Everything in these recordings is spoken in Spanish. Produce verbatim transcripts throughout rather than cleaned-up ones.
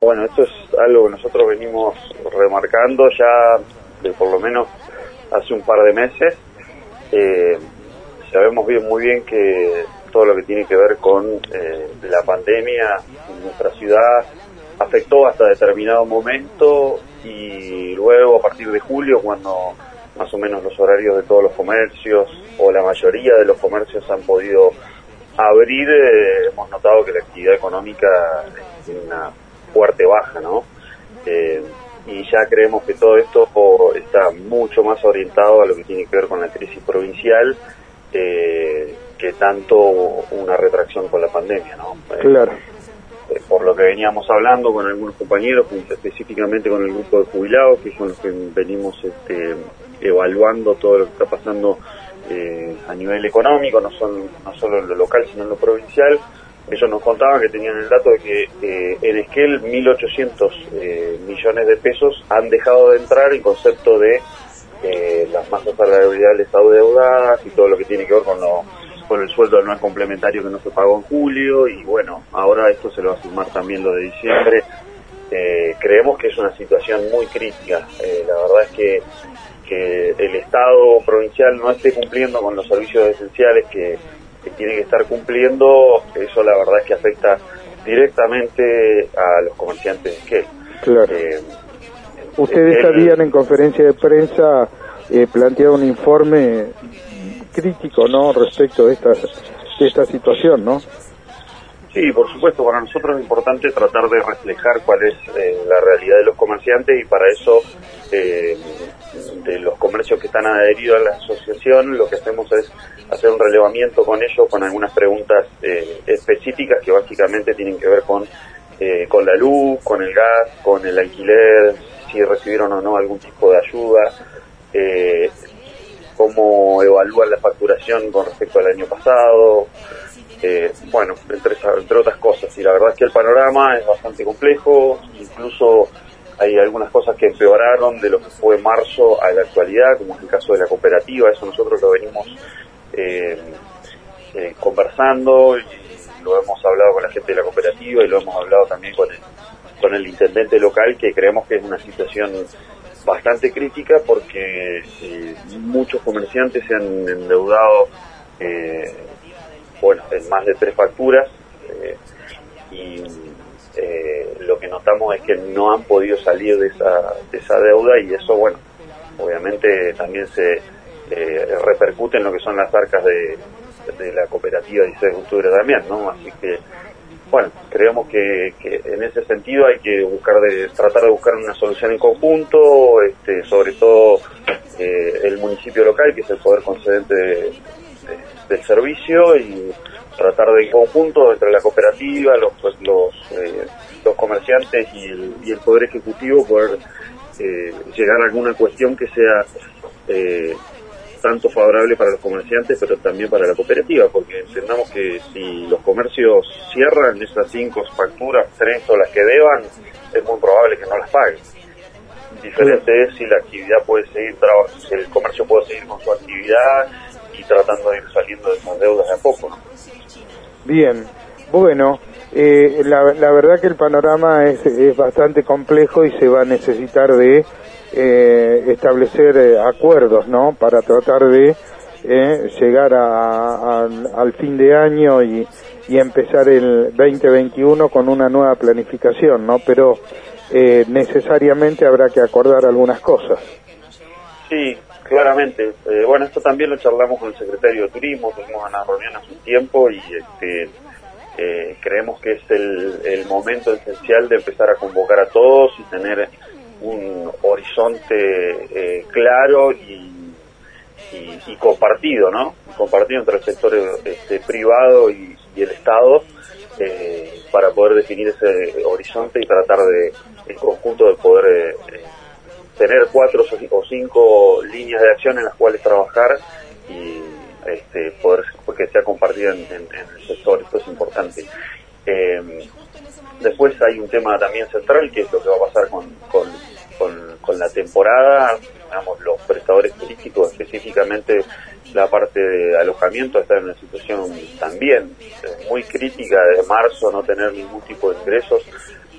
Bueno, esto es algo que nosotros venimos remarcando ya de por lo menos hace un par de meses. Eh, sabemos bien muy bien que todo lo que tiene que ver con eh, la pandemia en nuestra ciudad afectó hasta determinado momento, y luego a partir de julio, cuando más o menos los horarios de todos los comercios o la mayoría de los comercios han podido abrir, eh, hemos notado que la actividad económica tiene una fuerte baja, ¿no? Eh, y ya creemos que todo esto está mucho más orientado a lo que tiene que ver con la crisis provincial eh, que tanto una retracción con la pandemia, ¿no? Claro. Eh, por lo que veníamos hablando con algunos compañeros, específicamente con el grupo de jubilados, que son los que venimos este, evaluando todo lo que está pasando eh, a nivel económico, no, son, no solo en lo local, sino en lo provincial. Ellos nos contaban que tenían el dato de que eh, en Esquel mil ochocientos eh, millones de pesos han dejado de entrar en concepto de eh, las masas salariales adeudadas y todo lo que tiene que ver con, lo, con el sueldo anual complementario que no se pagó en julio, y bueno, ahora esto se lo va a sumar también lo de diciembre. Eh, creemos que es una situación muy crítica. Eh, la verdad es que, que el Estado provincial no esté cumpliendo con los servicios esenciales que que tiene que estar cumpliendo, eso la verdad es que afecta directamente a los comerciantes de Esquel. Claro. Eh, Ustedes el, habían en conferencia de prensa eh, planteado un informe crítico, ¿no?, respecto de esta, de esta situación, ¿no? Sí, por supuesto, para nosotros es importante tratar de reflejar cuál es eh, la realidad de los comerciantes, y para eso eh, de los comercios que están adheridos a la asociación, lo que hacemos es hacer un relevamiento con ellos con algunas preguntas eh, específicas que básicamente tienen que ver con, eh, con la luz, con el gas, con el alquiler, si recibieron o no algún tipo de ayuda, eh, cómo evalúan la facturación con respecto al año pasado. Eh, bueno, entre, entre otras cosas, y la verdad es que el panorama es bastante complejo, incluso hay algunas cosas que empeoraron de lo que fue marzo a la actualidad, como es el caso de la cooperativa. Eso nosotros lo venimos eh, eh, conversando, y lo hemos hablado con la gente de la cooperativa, y lo hemos hablado también con el, con el intendente local, que creemos que es una situación bastante crítica, porque eh, muchos comerciantes se han endeudado eh, bueno, en más de tres facturas, eh, y eh, lo que notamos es que no han podido salir de esa, de esa deuda, y eso, bueno, obviamente también se eh, repercute en lo que son las arcas de, de la cooperativa dieciséis de octubre también, ¿no? Así que, bueno, creemos que, que en ese sentido hay que buscar de tratar de buscar una solución en conjunto, este, sobre todo eh, el municipio local, que es el poder concedente de, de del servicio, y tratar de en conjunto entre la cooperativa, los los, eh, los comerciantes y el, y el Poder Ejecutivo poder eh, llegar a alguna cuestión que sea eh, tanto favorable para los comerciantes, pero también para la cooperativa, porque entendamos que si los comercios cierran esas cinco facturas, tres o las que deban, es muy probable que no las paguen. Diferente es si la actividad puede seguir, si el comercio puede seguir con su actividad y tratando de ir saliendo de esas deudas de a poco, ¿no? Bien, bueno, eh, la, la verdad que el panorama es, es bastante complejo, y se va a necesitar de eh, establecer eh, acuerdos, ¿no?, para tratar de eh, llegar a, a, al fin de año y, y empezar el veinte veintiuno con una nueva planificación, ¿no? Pero eh, necesariamente habrá que acordar algunas cosas. Sí, claramente. Eh, bueno, esto también lo charlamos con el secretario de Turismo, tuvimos una reunión hace un tiempo, y este, eh, creemos que es el, el momento esencial de empezar a convocar a todos y tener un horizonte eh, claro y, y, y compartido, ¿no? Compartido entre el sector este, privado y, y el Estado, eh, para poder definir ese horizonte y tratar de, en conjunto, de poder eh, tener cuatro o cinco líneas de acción en las cuales trabajar, y este, poder que sea compartida en, en, en el sector. Esto es importante. Eh, después hay un tema también central, que es lo que va a pasar con, con, con, con la temporada. Digamos, los prestadores turísticos, específicamente la parte de alojamiento, está en una situación también muy crítica. Desde marzo no tener ningún tipo de ingresos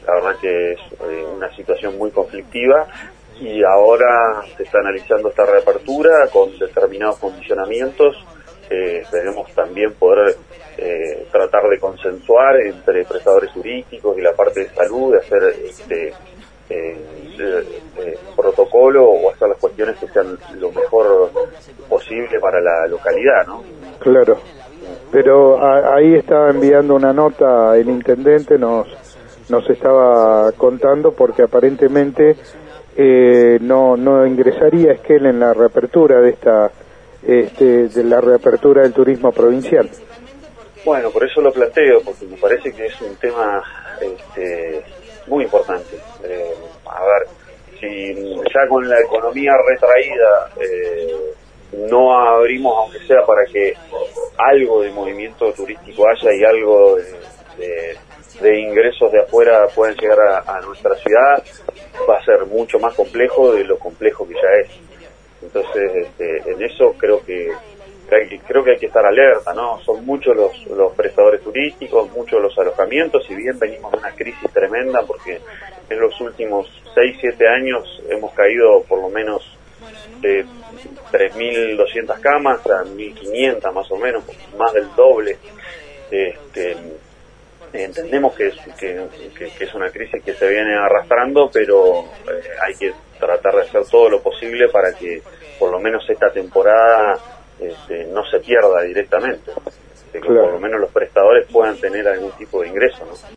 la verdad que es eh, una situación muy conflictiva y ahora se está analizando esta reapertura con determinados condicionamientos. Eh, esperemos también poder eh, tratar de consensuar entre prestadores turísticos y la parte de salud, de hacer este eh, eh, eh, protocolo o hacer las cuestiones que sean lo mejor posible para la localidad, ¿no? Claro, pero a, ahí estaba enviando una nota el intendente, nos nos estaba contando porque aparentemente eh, no no ingresaría Esquel en la reapertura de esta este, de la reapertura del turismo provincial. Bueno, por eso lo planteo, porque me parece que es un tema este, muy importante. Eh, a ver, si ya con la economía retraída eh, no abrimos, aunque sea para que algo de movimiento turístico haya y algo de, de, de ingresos de afuera puedan llegar a, a nuestra ciudad, va a ser mucho más complejo de lo complejo que ya es. Entonces, este, en eso creo que Hay, creo que hay que estar alerta, ¿no? Son muchos los, los prestadores turísticos, muchos los alojamientos, si bien venimos de una crisis tremenda, porque en los últimos seis, siete años hemos caído por lo menos de tres mil doscientas camas a mil quinientas más o menos, más del doble. Este, entendemos que es, que, que, que es una crisis que se viene arrastrando, pero eh, hay que tratar de hacer todo lo posible para que por lo menos esta temporada Este, no se pierda directamente, de que claro, por lo menos los prestadores puedan tener algún tipo de ingreso, ¿no?